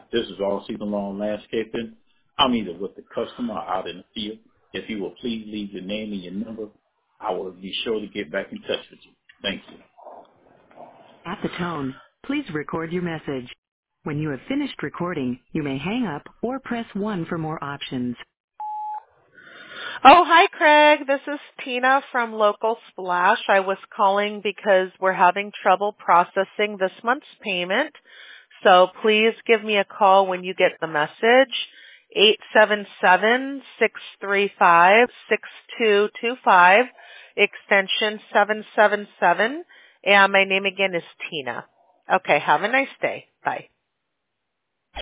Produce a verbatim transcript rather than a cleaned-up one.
This is all season long landscaping. I'm either with the customer or out in the field. If you will please leave your name and your number, I will be sure to get back in touch with you. Thank you. At the tone, please record your message. When you have finished recording, you may hang up or press one for more options. Oh, hi, Craig. This is Tina from Local Splash. I was calling because we're having trouble processing this month's payment. So please give me a call when you get the message. eight seven seven, six three five, six two two five, extension seven seven seven. And my name again is Tina. Okay, have a nice day. Bye.